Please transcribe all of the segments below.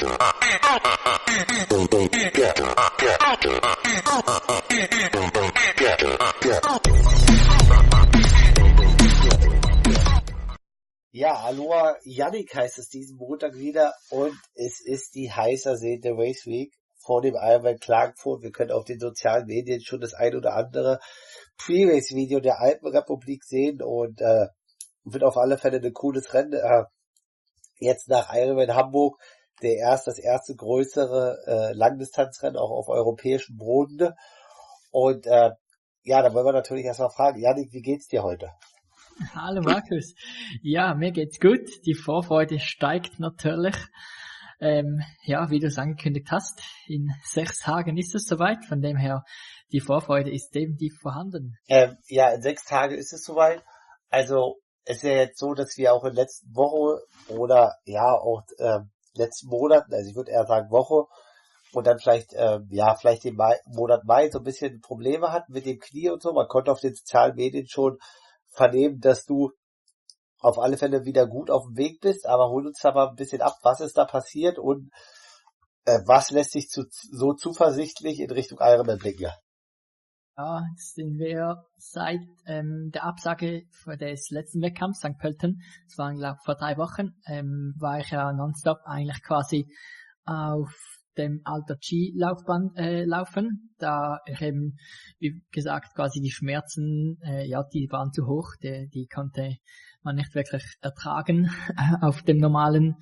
Ja, Aloha Yannick heißt es diesen Montag wieder und es ist die heiß ersehnte Race Week vor dem Ironman Klagenfurt. Wir können auf den sozialen Medien schon das ein oder andere Pre-Race-Video der Alpenrepublik sehen und wird auf alle Fälle ein cooles Rennen. Jetzt nach Ironman Hamburg das erste größere Langdistanzrennen auch auf europäischem Boden. Und da wollen wir natürlich erstmal fragen, Yannick, wie geht's dir heute? Hallo Markus. Ja, mir geht's gut. Die Vorfreude steigt natürlich. Wie du es angekündigt hast, in 6 Tagen ist es soweit. Von dem her, die Vorfreude ist definitiv vorhanden. In 6 Tagen ist es soweit. Also es ist ja jetzt so, dass wir auch in der letzten Woche oder letzten Monaten, also ich würde eher sagen Woche und dann vielleicht den Monat Mai so ein bisschen Probleme hatten mit dem Knie und so. Man konnte auf den sozialen Medien schon vernehmen, dass du auf alle Fälle wieder gut auf dem Weg bist, aber hol uns da mal ein bisschen ab, was ist da passiert und was lässt sich so zuversichtlich in Richtung Ironman blicken? Ja, jetzt sind wir seit der Absage des letzten Wettkampfs St. Pölten, das waren glaube ich vor 3 Wochen, war ich ja nonstop eigentlich quasi auf dem Alter G-Laufband laufen, da ich eben, wie gesagt, quasi die Schmerzen, die waren zu hoch, die konnte man nicht wirklich ertragen auf dem normalen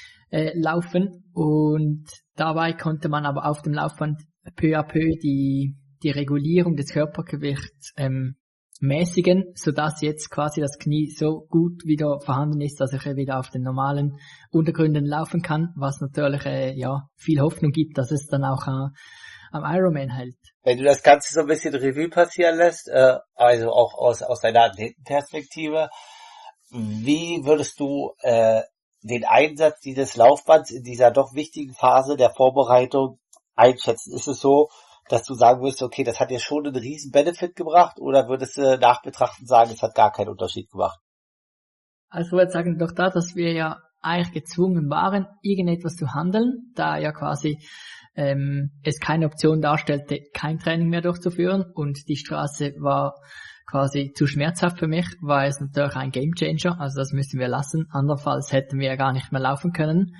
Laufen und dabei konnte man aber auf dem Laufband peu à peu die Regulierung des Körpergewichts mäßigen, sodass jetzt quasi das Knie so gut wieder vorhanden ist, dass ich wieder auf den normalen Untergründen laufen kann, was natürlich viel Hoffnung gibt, dass es dann auch am Ironman hält. Wenn du das Ganze so ein bisschen Revue passieren lässt, also auch aus deiner Athletenperspektive, wie würdest du den Einsatz dieses Laufbands in dieser doch wichtigen Phase der Vorbereitung einschätzen? Ist es so, dass du sagen würdest, okay, das hat dir schon einen riesen Benefit gebracht, oder würdest du nachbetrachten sagen, es hat gar keinen Unterschied gemacht? Also ich würde sagen, durch das, dass wir ja eigentlich gezwungen waren, irgendetwas zu handeln, da ja quasi es keine Option darstellte, kein Training mehr durchzuführen und die Straße war quasi zu schmerzhaft für mich, war es natürlich ein Gamechanger, also das müssen wir lassen, andernfalls hätten wir ja gar nicht mehr laufen können.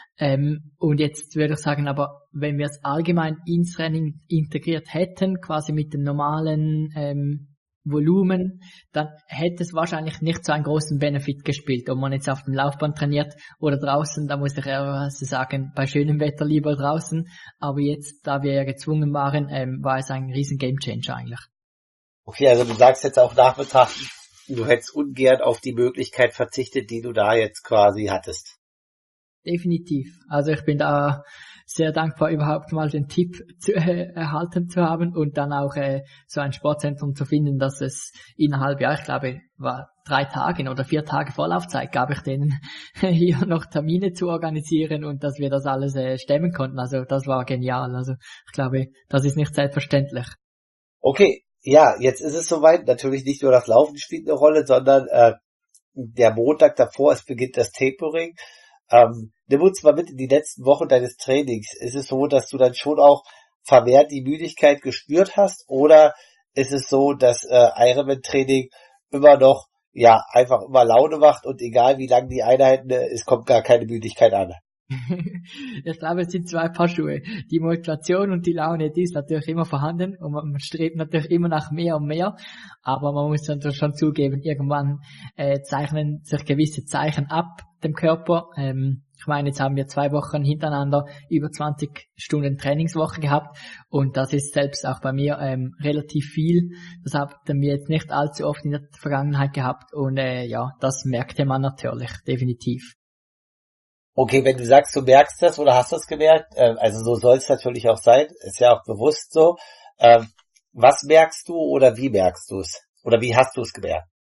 Und jetzt würde ich sagen, aber wenn wir es allgemein ins Training integriert hätten, quasi mit dem normalen Volumen, dann hätte es wahrscheinlich nicht so einen großen Benefit gespielt, ob man jetzt auf dem Laufband trainiert oder draußen. Da muss ich eher sagen, bei schönem Wetter lieber draußen. Aber jetzt, da wir ja gezwungen waren, war es ein riesen Gamechanger eigentlich. Okay, also du sagst jetzt auch nachbetrachten, du hättest ungern auf die Möglichkeit verzichtet, die du da jetzt quasi hattest. Definitiv. Also ich bin da sehr dankbar, überhaupt mal den Tipp erhalten zu haben und dann auch so ein Sportzentrum zu finden, dass es innerhalb, ich glaube, war 3 Tage oder 4 Tage Vorlaufzeit, gab ich denen hier noch Termine zu organisieren und dass wir das alles stemmen konnten. Also das war genial. Also ich glaube, das ist nicht selbstverständlich. Okay, ja, jetzt ist es soweit. Natürlich nicht nur das Laufen spielt eine Rolle, sondern der Montag davor, es beginnt das Tapering. Nimm uns mal mit in die letzten Wochen deines Trainings. Ist es so, dass du dann schon auch vermehrt die Müdigkeit gespürt hast, oder ist es so, dass Ironman-Training immer noch einfach immer Laune macht und egal wie lang die Einheiten, es kommt gar keine Müdigkeit an? Ich glaube, es sind 2 Paar Schuhe. Die Motivation und die Laune, die ist natürlich immer vorhanden und man strebt natürlich immer nach mehr und mehr, aber man muss dann schon zugeben, irgendwann zeichnen sich gewisse Zeichen ab dem Körper. Ich meine, jetzt haben wir 2 Wochen hintereinander über 20 Stunden Trainingswoche gehabt und das ist selbst auch bei mir relativ viel. Das haben wir jetzt nicht allzu oft in der Vergangenheit gehabt und das merkte man natürlich, definitiv. Okay, wenn du sagst, du merkst das oder hast das gemerkt, also so soll es natürlich auch sein, ist ja auch bewusst so. Was merkst du oder wie merkst du es? Oder wie hast du es gemerkt?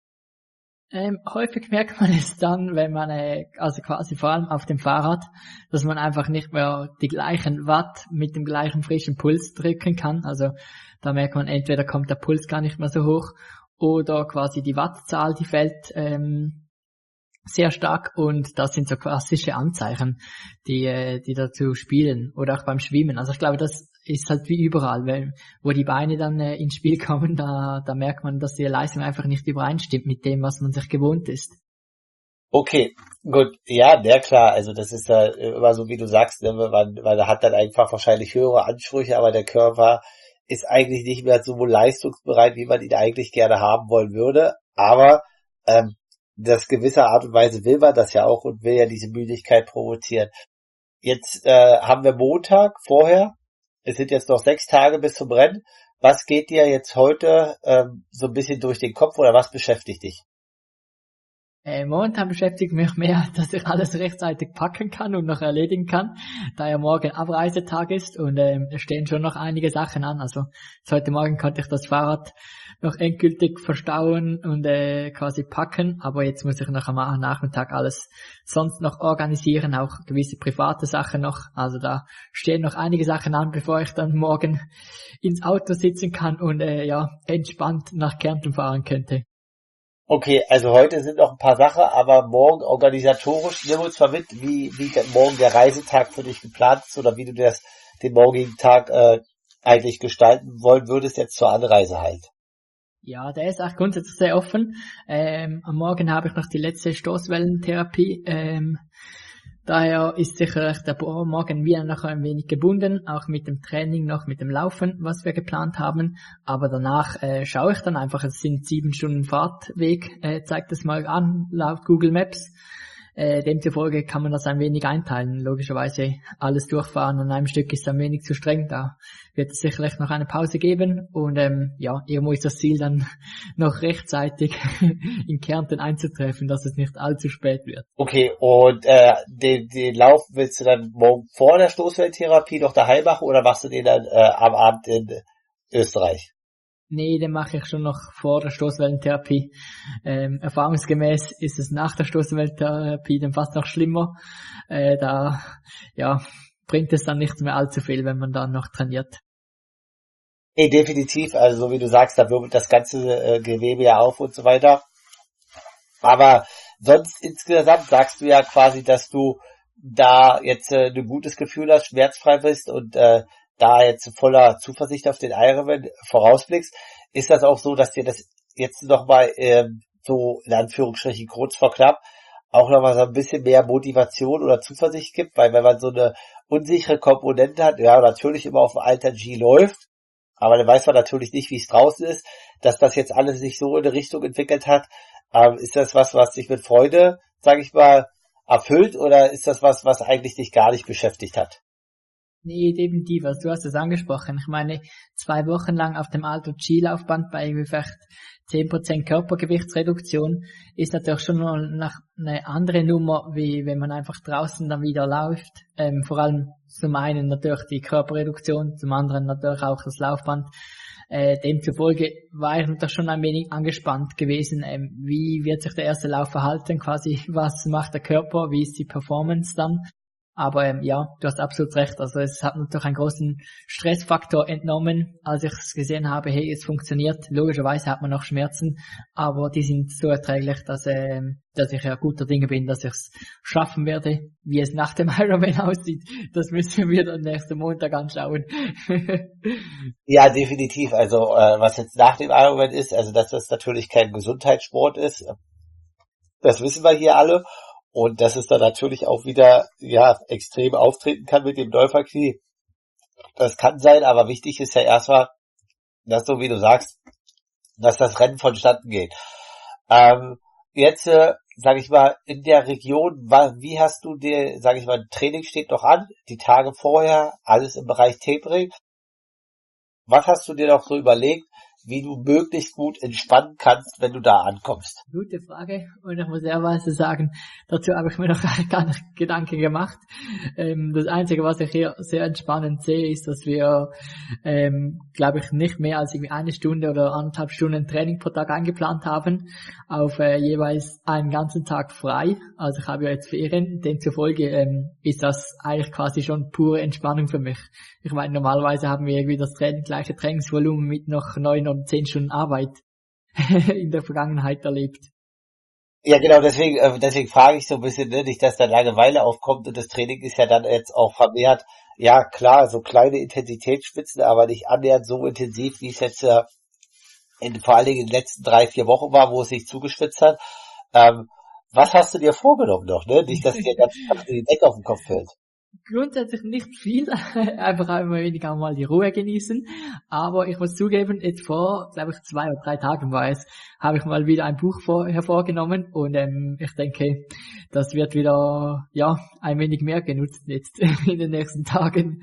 Häufig merkt man es dann, wenn man, also quasi vor allem auf dem Fahrrad, dass man einfach nicht mehr die gleichen Watt mit dem gleichen frischen Puls drücken kann. Also da merkt man, entweder kommt der Puls gar nicht mehr so hoch oder quasi die Wattzahl, die fällt sehr stark und das sind so klassische Anzeichen, die dazu spielen oder auch beim Schwimmen. Also ich glaube, das ist halt wie überall, weil wo die Beine dann ins Spiel kommen, da merkt man, dass die Leistung einfach nicht übereinstimmt mit dem, was man sich gewohnt ist. Okay, gut, ja, der klar, also das ist ja immer so, wie du sagst, ne, man hat dann einfach wahrscheinlich höhere Ansprüche, aber der Körper ist eigentlich nicht mehr so leistungsbereit, wie man ihn eigentlich gerne haben wollen würde, aber das gewisse Art und Weise will man das ja auch und will ja diese Müdigkeit provozieren. Jetzt haben wir Montag vorher, es sind jetzt noch 6 Tage bis zum Rennen. Was geht dir jetzt heute so ein bisschen durch den Kopf oder was beschäftigt dich? Momentan beschäftigt mich mehr, dass ich alles rechtzeitig packen kann und noch erledigen kann, da ja morgen Abreisetag ist und es stehen schon noch einige Sachen an. Also heute Morgen konnte ich das Fahrrad noch endgültig verstauen und quasi packen, aber jetzt muss ich noch am Nachmittag alles sonst noch organisieren, auch gewisse private Sachen noch. Also da stehen noch einige Sachen an, bevor ich dann morgen ins Auto sitzen kann und entspannt nach Kärnten fahren könnte. Okay, also heute sind noch ein paar Sachen, aber morgen organisatorisch, nimm uns mal mit, wie morgen der Reisetag für dich geplant ist oder wie du den morgigen Tag eigentlich gestalten wollen würdest, jetzt zur Anreise halt. Ja, der ist auch grundsätzlich sehr offen. Am Morgen habe ich noch die letzte Stoßwellentherapie. Daher ist sicherlich der Morgen wieder noch ein wenig gebunden, auch mit dem Training noch, mit dem Laufen, was wir geplant haben. Aber danach schaue ich dann einfach, es sind 7 Stunden Fahrtweg, zeigt es mal an, laut Google Maps. Demzufolge kann man das ein wenig einteilen. Logischerweise alles durchfahren an einem Stück ist ein wenig zu streng. Da wird es sicherlich noch eine Pause geben. Und irgendwo ist das Ziel dann noch rechtzeitig in Kärnten einzutreffen, dass es nicht allzu spät wird. Okay, und den Lauf willst du dann morgen vor der Stoßwellentherapie noch daheim machen oder machst du den dann am Abend in Österreich? Nee, den mache ich schon noch vor der Stoßwellentherapie. Erfahrungsgemäß ist es nach der Stoßwellentherapie dann fast noch schlimmer. Da bringt es dann nicht mehr allzu viel, wenn man dann noch trainiert. Nee, definitiv, also so wie du sagst, da wirbelt das ganze Gewebe ja auf und so weiter. Aber sonst insgesamt sagst du ja quasi, dass du da jetzt ein gutes Gefühl hast, schmerzfrei bist und da jetzt voller Zuversicht auf den Ironman vorausblickst. Ist das auch so, dass dir das jetzt nochmal so in Anführungsstrichen kurz vor knapp auch nochmal so ein bisschen mehr Motivation oder Zuversicht gibt? Weil wenn man so eine unsichere Komponente hat, ja natürlich immer auf dem alten G läuft, aber dann weiß man natürlich nicht, wie es draußen ist, dass das jetzt alles sich so in eine Richtung entwickelt hat. Ist das was dich mit Freude, sage ich mal, erfüllt oder ist das was eigentlich dich gar nicht beschäftigt hat? Nee, definitiv. Also du hast es angesprochen. Ich meine, 2 Wochen lang auf dem Alto G-Laufband bei vielleicht 10% Körpergewichtsreduktion ist natürlich schon noch eine andere Nummer, wie wenn man einfach draußen dann wieder läuft. Vor allem zum einen natürlich die Körperreduktion, zum anderen natürlich auch das Laufband. Demzufolge war ich natürlich schon ein wenig angespannt gewesen. Wie wird sich der erste Lauf verhalten? Quasi, was macht der Körper? Wie ist die Performance dann? Aber du hast absolut recht. Also es hat natürlich einen großen Stressfaktor entnommen, als ich es gesehen habe, hey, es funktioniert. Logischerweise hat man noch Schmerzen, aber die sind so erträglich, dass ich ja guter Dinge bin, dass ich es schaffen werde. Wie es nach dem Ironman aussieht, das müssen wir dann nächsten Montag anschauen. Ja, definitiv. Also was jetzt nach dem Ironman ist, also dass das natürlich kein Gesundheitssport ist, das wissen wir hier alle. Und dass es dann natürlich auch wieder, extrem auftreten kann mit dem Läuferknie. Das kann sein, aber wichtig ist ja erstmal, dass so wie du sagst, dass das Rennen vonstatten geht. Jetzt, sage ich mal, in der Region, wie hast du dir, sage ich mal, Training steht noch an, die Tage vorher, alles im Bereich Tapering. Was hast du dir noch so überlegt, wie du möglichst gut entspannen kannst, wenn du da ankommst? Gute Frage. Und ich muss ehrlicherweise sagen, dazu habe ich mir noch gar nicht Gedanken gemacht. Das Einzige, was ich hier sehr entspannend sehe, ist, dass wir, glaube ich, nicht mehr als irgendwie 1 Stunde oder 1,5 Stunden Training pro Tag eingeplant haben, auf jeweils einen ganzen Tag frei. Also ich habe ja jetzt Ferien, demzufolge ist das eigentlich quasi schon pure Entspannung für mich. Ich meine, normalerweise haben wir irgendwie das gleiche Trainingsvolumen mit noch 9 oder 10 Stunden Arbeit in der Vergangenheit erlebt. Ja, genau, deswegen frage ich so ein bisschen, ne, nicht, dass da Langeweile aufkommt und das Training ist ja dann jetzt auch vermehrt, ja klar, so kleine Intensitätsspitzen, aber nicht annähernd so intensiv, wie es jetzt vor allen Dingen in den letzten 3, 4 Wochen war, wo es sich zugespitzt hat. Ähm, was hast du dir vorgenommen noch, ne? Nicht, dass dir ganz die Decke auf den Kopf fällt. Grundsätzlich nicht viel, einfach einmal weniger mal die Ruhe genießen. Aber ich muss zugeben, jetzt vor, glaube ich, 2 oder 3 Tagen war es, habe ich mal wieder ein Buch hervorgenommen und ich denke, das wird wieder, ja, ein wenig mehr genutzt jetzt in den nächsten Tagen.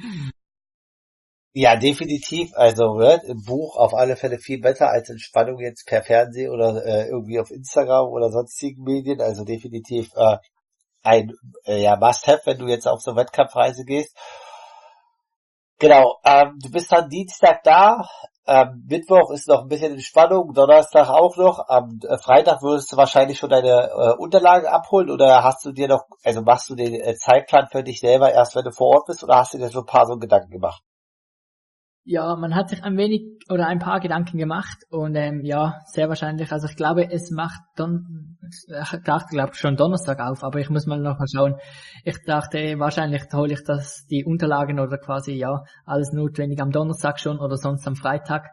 Ja, definitiv. Also, ne, im Buch auf alle Fälle viel besser als Entspannung jetzt per Fernsehen oder irgendwie auf Instagram oder sonstigen Medien. Also definitiv ein ja, Must-have, wenn du jetzt auf so Wettkampfreise gehst. Genau, du bist dann Dienstag da, Mittwoch ist noch ein bisschen Entspannung, Donnerstag auch noch, am Freitag würdest du wahrscheinlich schon deine Unterlagen abholen oder hast du dir noch, also machst du den Zeitplan für dich selber erst, wenn du vor Ort bist oder hast du dir so ein paar so Gedanken gemacht? Ja, man hat sich ein wenig oder ein paar Gedanken gemacht und ja, sehr wahrscheinlich, also ich glaube, es macht ich dachte, glaube schon Donnerstag auf, aber ich muss mal noch mal schauen. Ich dachte, wahrscheinlich hole ich die Unterlagen oder quasi, ja, alles notwendig am Donnerstag schon oder sonst am Freitag,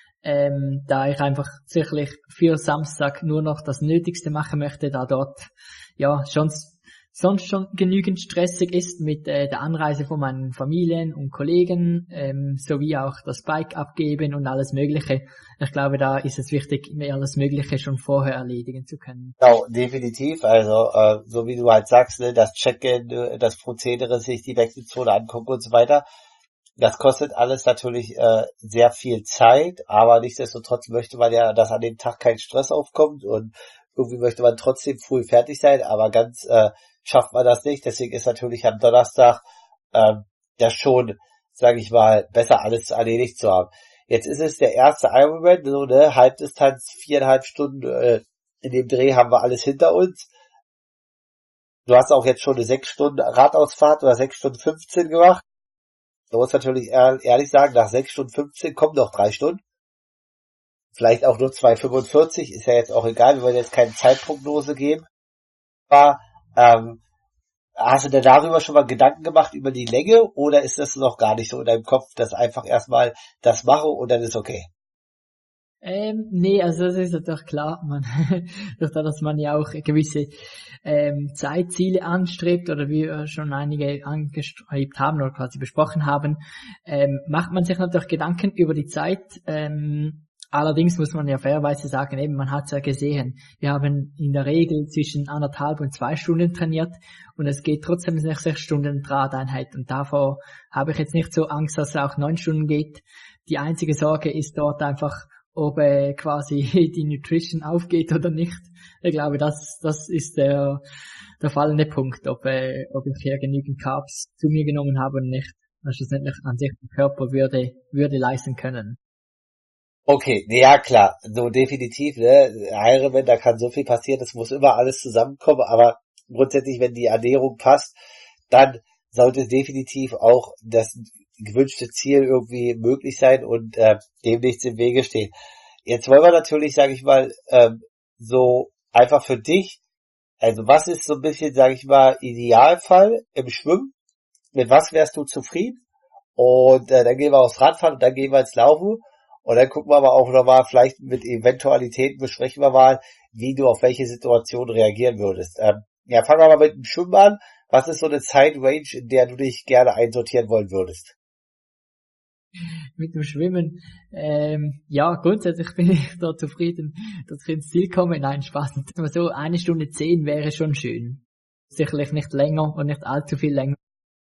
da ich einfach sicherlich für Samstag nur noch das Nötigste machen möchte, da dort, ja, sonst schon genügend stressig ist mit der Anreise von meinen Familien und Kollegen, sowie auch das Bike abgeben und alles Mögliche. Ich glaube, da ist es wichtig, mir alles Mögliche schon vorher erledigen zu können. Genau, definitiv. Also, so wie du halt sagst, ne, das Check-in, das Prozedere, sich die Wechselzone angucken und so weiter. Das kostet alles natürlich sehr viel Zeit, aber nichtsdestotrotz möchte man ja, dass an dem Tag kein Stress aufkommt und irgendwie möchte man trotzdem früh fertig sein, aber ganz schafft man das nicht. Deswegen ist natürlich am Donnerstag ja schon, sage ich mal, besser alles erledigt zu haben. Jetzt ist es der erste Ironman, so ne, Halbdistanz, 4,5 Stunden, in dem Dreh haben wir alles hinter uns. Du hast auch jetzt schon eine 6 Stunden Radausfahrt oder 6 Stunden 15 gemacht. Du musst natürlich ehrlich sagen, nach 6 Stunden 15 kommen noch 3 Stunden. Vielleicht auch nur 2,45, ist ja jetzt auch egal, wir wollen jetzt keine Zeitprognose geben. Aber hast du dir darüber schon mal Gedanken gemacht über die Länge oder ist das noch gar nicht so in deinem Kopf, dass einfach erstmal das mache und dann ist okay? Nee, also das ist natürlich klar, durch das, dass man ja auch gewisse Zeitziele anstrebt oder wie wir schon einige angestrebt haben oder quasi besprochen haben, macht man sich natürlich Gedanken über die Zeit. Allerdings muss man ja fairerweise sagen, eben, man hat's ja gesehen, wir haben in der Regel zwischen 1,5 und 2 Stunden trainiert und es geht trotzdem nach 6 Stunden Drahteinheit und davor habe ich jetzt nicht so Angst, dass es auch 9 Stunden geht. Die einzige Sorge ist dort einfach, ob quasi die Nutrition aufgeht oder nicht. Ich glaube, das ist der fallende Punkt, ob ich hier genügend Carbs zu mir genommen habe und nicht. Das schlussendlich an sich der Körper würde leisten können. Okay, nee, ja klar, so definitiv, ne, Ironman, da kann so viel passieren, es muss immer alles zusammenkommen, aber grundsätzlich, wenn die Ernährung passt, dann sollte definitiv auch das gewünschte Ziel irgendwie möglich sein und dem nichts im Wege stehen. Jetzt wollen wir natürlich, sage ich mal, so einfach für dich, also was ist so ein bisschen, sage ich mal, Idealfall im Schwimmen? Mit was wärst du zufrieden? Und dann gehen wir aufs Radfahren und dann gehen wir ins Laufen. Und dann gucken wir aber auch nochmal, vielleicht mit Eventualitäten besprechen wir mal, wie du auf welche Situation reagieren würdest. Ja, fangen wir mal mit dem Schwimmen an. Was ist so eine Zeitrange, in der du dich gerne einsortieren wollen würdest? Mit dem Schwimmen, ja, grundsätzlich bin ich da zufrieden, dass ich ins Ziel komme. Nein, Spaß nicht. Aber so 1 Stunde 10 wäre schon schön. Sicherlich nicht länger und nicht allzu viel länger.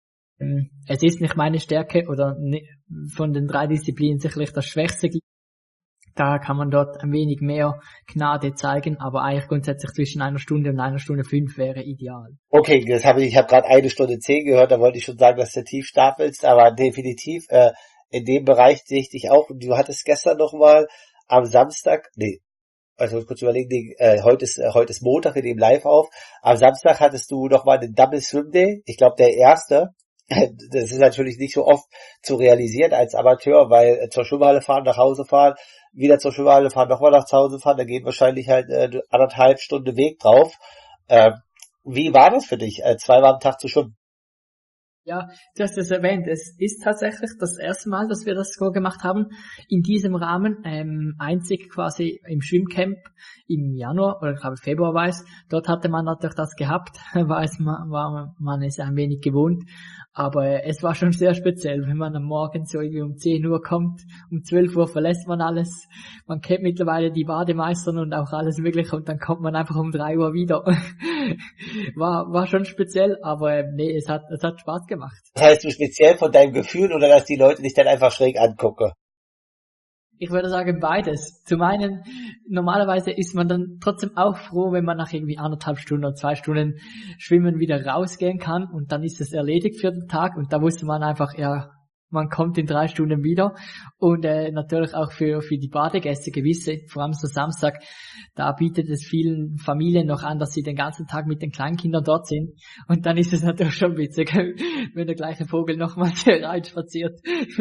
Es ist nicht meine Stärke oder von den 3 Disziplinen sicherlich das Schwächste. Da kann man dort ein wenig mehr Gnade zeigen, aber eigentlich grundsätzlich zwischen 1 Stunde und 1 Stunde 5 wäre ideal. Okay, ich habe gerade 1 Stunde 10 gehört, da wollte ich schon sagen, dass du tief stapelst, aber definitiv, in dem Bereich sehe ich dich auch. Und du hattest gestern nochmal am Samstag, nee, also ich muss kurz überlegen, nee, heute ist Montag, wir nehmen live auf. Am Samstag hattest du nochmal den Double Swim Day, ich glaube der erste Das ist natürlich nicht so oft zu realisieren als Amateur, weil zur Schwimmhalle fahren, nach Hause fahren, wieder zur Schwimmhalle fahren, nochmal nach Hause fahren, da geht wahrscheinlich halt 1,5 Stunden Weg drauf. Ähm, Wie war das für dich, zweimal am Tag zu schwimmen? Ja, du hast es erwähnt. Es ist tatsächlich das erste Mal, dass wir das so gemacht haben. In diesem Rahmen, einzig quasi im Schwimmcamp im Januar oder ich glaube Februar war es. Dort hatte man natürlich das gehabt, war man es ein wenig gewohnt. Aber es war schon sehr speziell, wenn man am Morgen so irgendwie um 10 Uhr kommt, um 12 Uhr verlässt man alles. Man kennt mittlerweile die Bademeistern und auch alles Mögliche und dann kommt man einfach um 3 Uhr wieder. War schon speziell, aber nee, es hat Spaß gemacht. Das heißt, du speziell von deinem Gefühl oder dass die Leute dich dann einfach schräg angucken? Ich würde sagen beides. Zum einen, normalerweise ist man dann trotzdem auch froh, wenn man nach irgendwie 1,5 Stunden oder 2 Stunden Schwimmen wieder rausgehen kann und dann ist es erledigt für den Tag und da wusste man einfach, ja, man kommt in 3 Stunden wieder und natürlich auch für die Badegäste gewisse, vor allem so Samstag, da bietet es vielen Familien noch an, dass sie den ganzen Tag mit den Kleinkindern dort sind und dann ist es natürlich schon witzig, wenn der gleiche Vogel nochmals hier reinspaziert.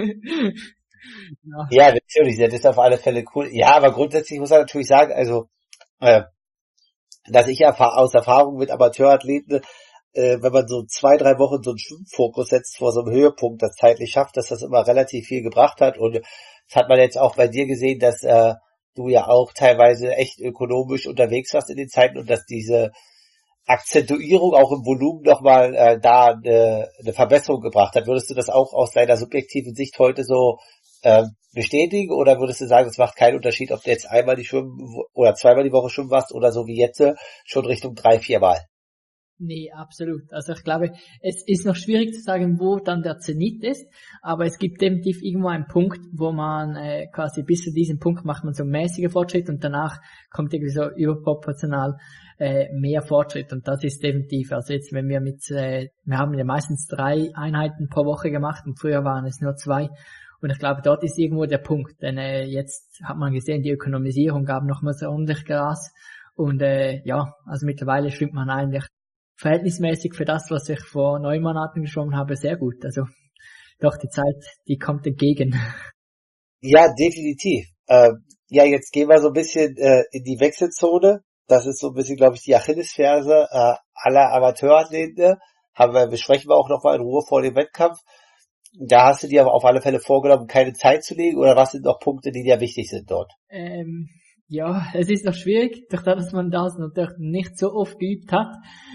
Ja. Ja, natürlich, das ist auf alle Fälle cool. Ja, aber grundsätzlich muss man natürlich sagen, also, äh, dass ich ja aus Erfahrung mit Amateurathleten, wenn man so 2, 3 Wochen so einen Schwimmfokus setzt vor so einem Höhepunkt, das zeitlich schafft, dass das immer relativ viel gebracht hat. Und das hat man jetzt auch bei dir gesehen, dass du ja auch teilweise echt ökonomisch unterwegs warst in den Zeiten und dass diese Akzentuierung auch im Volumen nochmal da eine Verbesserung gebracht hat. Würdest du das auch aus deiner subjektiven Sicht heute so bestätigen oder würdest du sagen, es macht keinen Unterschied, ob du jetzt einmal die schwimmen oder zweimal die Woche schwimmen warst oder so wie jetzt schon Richtung 3, 4 Mal? Nee, absolut. Also ich glaube, es ist noch schwierig zu sagen, wo dann der Zenit ist, aber es gibt definitiv irgendwo einen Punkt, wo man quasi bis zu diesem Punkt macht man so mäßiger Fortschritt und danach kommt irgendwie so überproportional mehr Fortschritt und das ist definitiv, also jetzt wenn wir wir haben ja meistens 3 Einheiten pro Woche gemacht und früher waren es nur 2 und ich glaube, dort ist irgendwo der Punkt, denn jetzt hat man gesehen, die Ökonomisierung gab nochmal so ordentlich Gas und ja, also mittlerweile schwimmt man eigentlich verhältnismäßig für das, was ich vor 9 Monaten geschwommen habe, sehr gut. Also doch, die Zeit, die kommt entgegen. Ja, definitiv. Ja, jetzt gehen wir so ein bisschen in die Wechselzone. Das ist so ein bisschen, glaube ich, die Achillesferse aller Amateurathleten. Besprechen wir auch nochmal in Ruhe vor dem Wettkampf. Da hast du dir aber auf alle Fälle vorgenommen, keine Zeit zu legen oder was sind noch Punkte, die dir wichtig sind dort? Ja, es ist noch schwierig, durch das, dass man das natürlich nicht so oft geübt hat.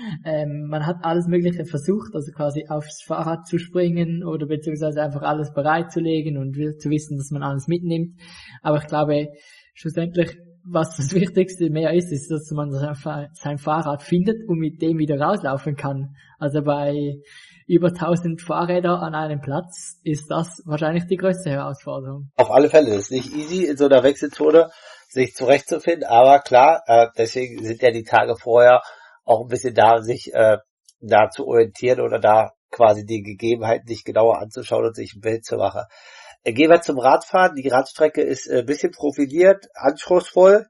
Man hat alles Mögliche versucht, also quasi aufs Fahrrad zu springen oder beziehungsweise einfach alles bereitzulegen und zu wissen, dass man alles mitnimmt. Aber ich glaube, schlussendlich, was das Wichtigste mehr ist, ist, dass man sein Fahrrad findet und mit dem wieder rauslaufen kann. Also bei über 1000 Fahrräder an einem Platz ist das wahrscheinlich die größte Herausforderung. Auf alle Fälle, es ist nicht easy in so einer Wechselzone sich zurechtzufinden, aber klar, deswegen sind ja die Tage vorher auch ein bisschen da, sich da zu orientieren oder da quasi die Gegebenheiten sich genauer anzuschauen und sich ein Bild zu machen. Gehen wir zum Radfahren. Die Radstrecke ist ein bisschen profiliert, anspruchsvoll.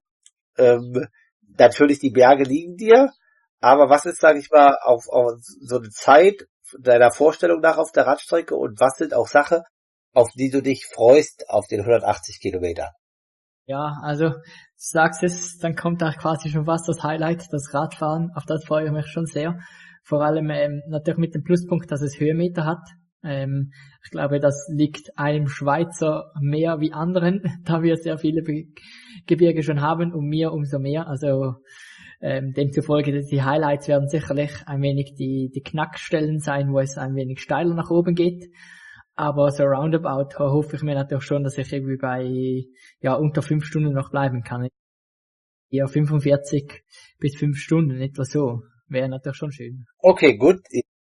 Natürlich die Berge liegen dir, aber was ist, sage ich mal, auf so eine Zeit deiner Vorstellung nach auf der Radstrecke und was sind auch Sachen, auf die du dich freust auf den 180 Kilometer? Ja, also du sagst es, dann kommt da quasi schon fast das Highlight, das Radfahren, auf das freue ich mich schon sehr. Vor allem natürlich mit dem Pluspunkt, dass es Höhenmeter hat. Ich glaube, das liegt einem Schweizer mehr wie anderen, da wir sehr viele Gebirge schon haben und mir umso mehr. Also demzufolge die Highlights werden sicherlich ein wenig die Knackstellen sein, wo es ein wenig steiler nach oben geht. Aber so roundabout hoffe ich mir natürlich schon, dass ich irgendwie bei unter 5 Stunden noch bleiben kann. Ja, 45 bis 5 Stunden, etwa so. Wäre natürlich schon schön. Okay, gut.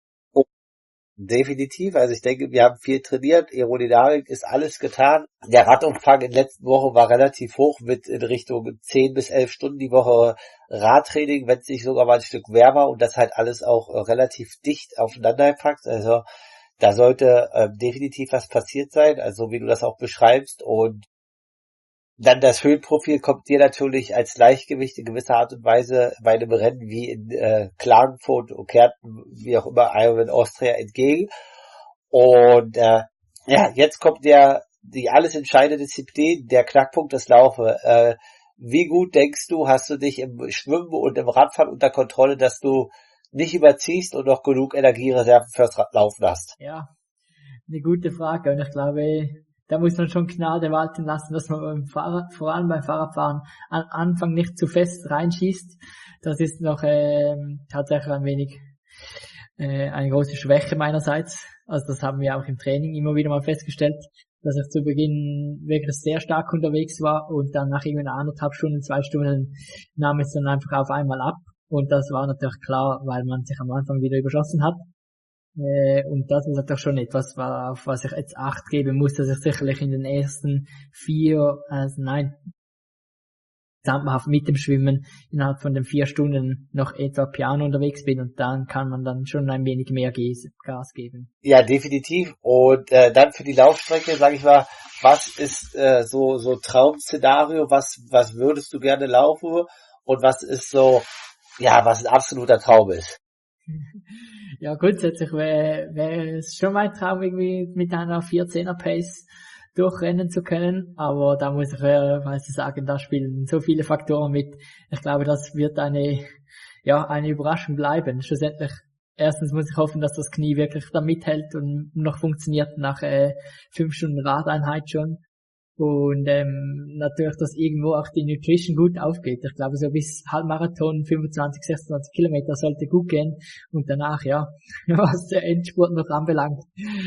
Definitiv. Also ich denke, wir haben viel trainiert. Aerodynamik ist alles getan. Der Radumfang in den letzten Wochen war relativ hoch mit in Richtung 10 bis 11 Stunden die Woche Radtraining, wenn es nicht sogar mal ein Stück wärmer und das halt alles auch relativ dicht aufeinander gepackt. Also da sollte definitiv was passiert sein, also wie du das auch beschreibst. Und dann das Höhenprofil kommt dir natürlich als Leichtgewicht in gewisser Art und Weise bei einem Rennen wie in Klagenfurt, Okerten, wie auch immer, Ironman Austria entgegen. Und ja, jetzt kommt die alles entscheidende Disziplin, der Knackpunkt des Laufe. Wie gut denkst du, hast du dich im Schwimmen und im Radfahren unter Kontrolle, dass du nicht überziehst und noch genug Energiereserven fürs Laufen hast? Ja, eine gute Frage. Und ich glaube, da muss man schon Gnade walten lassen, dass man beim Fahrrad, vor allem beim Fahrradfahren, am Anfang nicht zu fest reinschießt. Das ist noch tatsächlich ein wenig eine große Schwäche meinerseits. Also das haben wir auch im Training immer wieder mal festgestellt, dass ich zu Beginn wirklich sehr stark unterwegs war und dann nach irgendwie 1,5 Stunden, 2 Stunden nahm es dann einfach auf einmal ab. Und das war natürlich klar, weil man sich am Anfang wieder überschossen hat. Und das ist natürlich schon etwas, auf was ich jetzt Acht geben muss, dass ich sicherlich in den ersten 4, gesamthaft mit dem Schwimmen innerhalb von den 4 Stunden noch etwa Piano unterwegs bin und dann kann man dann schon ein wenig mehr Gas geben. Ja, definitiv. Und dann für die Laufstrecke, sage ich mal, was ist so Traum-Szenario, was würdest du gerne laufen und was ist so, ja, was ein absoluter Traum ist? Ja, grundsätzlich wäre es schon mein Traum, irgendwie mit einer 14er Pace durchrennen zu können, aber da muss ich fairerweise sagen, da spielen so viele Faktoren mit. Ich glaube, das wird eine Überraschung bleiben. Schlussendlich, erstens muss ich hoffen, dass das Knie wirklich da mithält und noch funktioniert nach 5 Stunden Radeinheit schon. Und natürlich, dass irgendwo auch die Nutrition gut aufgeht. Ich glaube, so bis Halbmarathon, 25, 26 Kilometer sollte gut gehen. Und danach, ja, was der Endspurt noch anbelangt,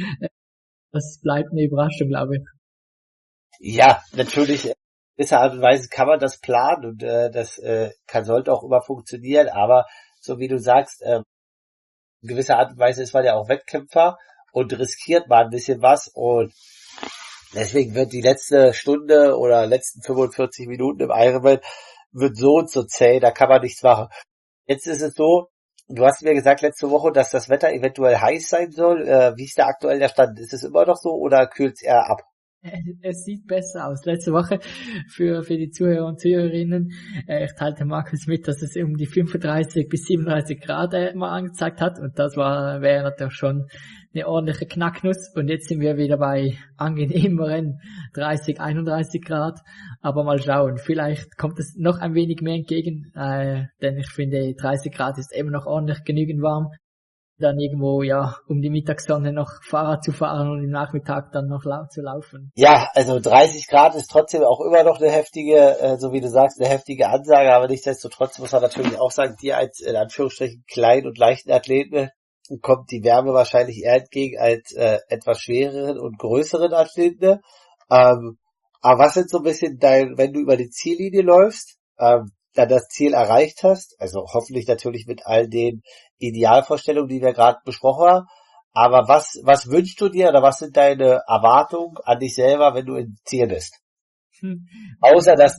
das bleibt eine Überraschung, glaube ich. Ja, natürlich, in gewisser Art und Weise kann man das planen und das sollte auch immer funktionieren, aber so wie du sagst, in gewisser Art und Weise ist man ja auch Wettkämpfer und riskiert mal ein bisschen was und deswegen wird die letzte Stunde oder letzten 45 Minuten im Ironman wird so und so zäh, da kann man nichts machen. Jetzt ist es so, du hast mir gesagt letzte Woche, dass das Wetter eventuell heiß sein soll. Wie ist da aktuell der Stand? Ist es immer noch so oder kühlt es eher ab? Es sieht besser aus. Letzte Woche für die Zuhörer und Zuhörerinnen, ich teilte Markus mit, dass es um die 35 bis 37 Grad mal angezeigt hat und das wäre natürlich schon eine ordentliche Knacknuss und jetzt sind wir wieder bei angenehmeren 30, 31 Grad, aber mal schauen, vielleicht kommt es noch ein wenig mehr entgegen, denn ich finde 30 Grad ist immer noch ordentlich genügend warm. Dann irgendwo, ja, um die Mittagssonne noch Fahrrad zu fahren und im Nachmittag dann noch zu laufen. Ja, also 30 Grad ist trotzdem auch immer noch eine heftige, so wie du sagst, eine heftige Ansage, aber nichtsdestotrotz muss man natürlich auch sagen, dir als in Anführungsstrichen kleinen und leichten Athleten kommt die Wärme wahrscheinlich eher entgegen als etwas schwereren und größeren Athleten. Aber was sind so ein bisschen wenn du über die Ziellinie läufst, dann das Ziel erreicht hast, also hoffentlich natürlich mit all den Idealvorstellungen, die wir gerade besprochen haben, aber was wünschst du dir oder was sind deine Erwartungen an dich selber, wenn du im Ziel bist? Außer, dass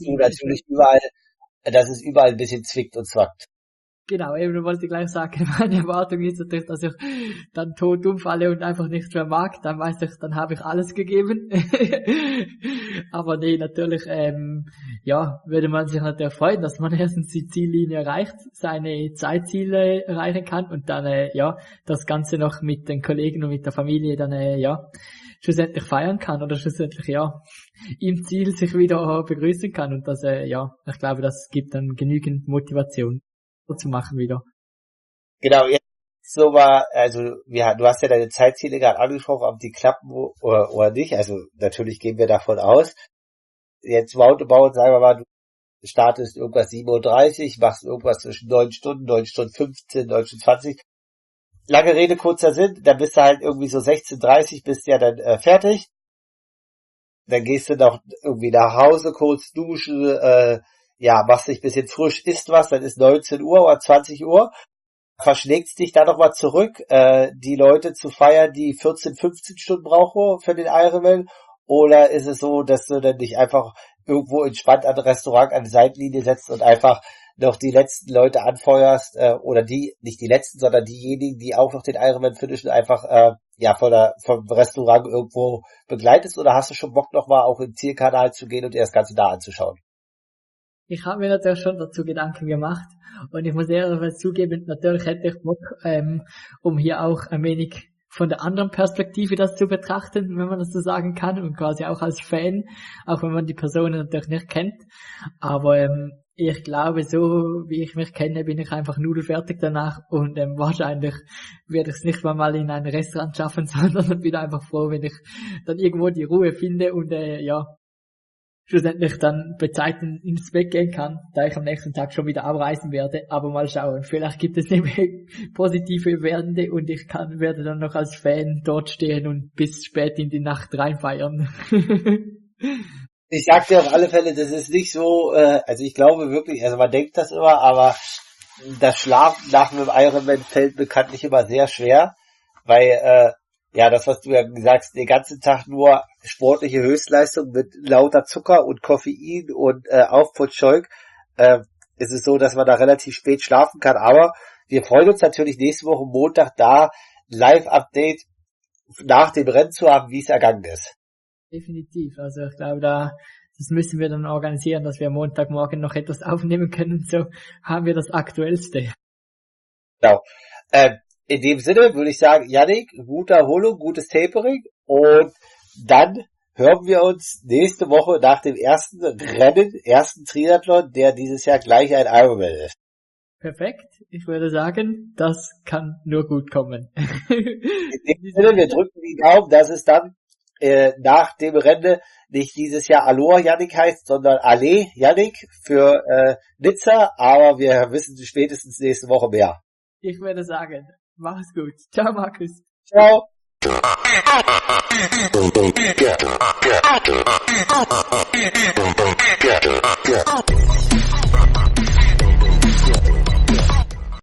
es überall ein bisschen zwickt und zwackt. Genau, eben wollte ich gleich sagen, meine Erwartung ist natürlich, dass ich dann tot umfalle und einfach nichts mehr mag, dann weiß ich, dann habe ich alles gegeben. Aber nee, natürlich, würde man sich natürlich freuen, dass man erstens die Ziellinie erreicht, seine Zeitziele erreichen kann und dann, das Ganze noch mit den Kollegen und mit der Familie dann, schlussendlich feiern kann oder schlussendlich, im Ziel sich wieder begrüßen kann und das, ich glaube, das gibt dann genügend Motivation zu machen wieder. Genau, jetzt so war, also du hast ja deine Zeitziele gerade angesprochen, ob die klappen oder nicht. Also natürlich gehen wir davon aus. Jetzt roundabout, sagen wir mal, du startest irgendwas 7:30 Uhr, machst irgendwas zwischen 9 Stunden, 9 Stunden 15, 9 Stunden 20. Lange Rede, kurzer Sinn, dann bist du halt irgendwie so 16:30 Uhr, bist ja dann fertig. Dann gehst du noch irgendwie nach Hause, kurz duschen, machst dich ein bisschen frisch, isst was, dann ist 19 Uhr oder 20 Uhr, verschlägst dich dann nochmal zurück, die Leute zu feiern, die 14, 15 Stunden brauchen für den Ironman, oder ist es so, dass du dann dich einfach irgendwo entspannt an ein Restaurant an die Seitenlinie setzt und einfach noch die letzten Leute anfeuerst, oder nicht die letzten, sondern diejenigen, die auch noch den Ironman finishen, einfach vom Restaurant irgendwo begleitest, oder hast du schon Bock nochmal auch im Zielkanal zu gehen und dir das Ganze da anzuschauen? Ich habe mir natürlich schon dazu Gedanken gemacht und ich muss ehrlicherweise zugeben, natürlich hätte ich Bock, um hier auch ein wenig von der anderen Perspektive das zu betrachten, wenn man das so sagen kann, und quasi auch als Fan, auch wenn man die Personen natürlich nicht kennt. Aber ich glaube, so wie ich mich kenne, bin ich einfach nudelfertig danach und wahrscheinlich werde ich es nicht mal in ein Restaurant schaffen, sondern bin einfach froh, wenn ich dann irgendwo die Ruhe finde und schlussendlich dann bezeiten ins Bett gehen kann, da ich am nächsten Tag schon wieder abreisen werde. Aber mal schauen, vielleicht gibt es eine positive Wende und ich werde dann noch als Fan dort stehen und bis spät in die Nacht reinfeiern. Ich sag dir auf alle Fälle, das ist nicht so, also ich glaube wirklich, also man denkt das immer, aber das Schlafen nach einem Ironman fällt bekanntlich immer sehr schwer, weil das, was du ja gesagt hast, den ganzen Tag nur sportliche Höchstleistung mit lauter Zucker und Koffein und Aufputschzeug, ist es so, dass man da relativ spät schlafen kann. Aber wir freuen uns natürlich nächste Woche Montag da Live-Update nach dem Rennen zu haben, wie es ergangen ist. Definitiv. Also ich glaube, das müssen wir dann organisieren, dass wir Montagmorgen noch etwas aufnehmen können. So haben wir das Aktuellste. Genau. In dem Sinne würde ich sagen, Yannick, gute Erholung, gutes Tapering und dann hören wir uns nächste Woche nach dem ersten Triathlon, der dieses Jahr gleich ein Ironman ist. Perfekt. Ich würde sagen, das kann nur gut kommen. In dem Sinne, wir drücken die Daumen, dass es dann nach dem Rennen nicht dieses Jahr Aloha Yannick heißt, sondern Ale Yannick für Nizza, aber wir wissen spätestens nächste Woche mehr. Ich würde sagen, mach's gut. Ciao, Markus. Ciao.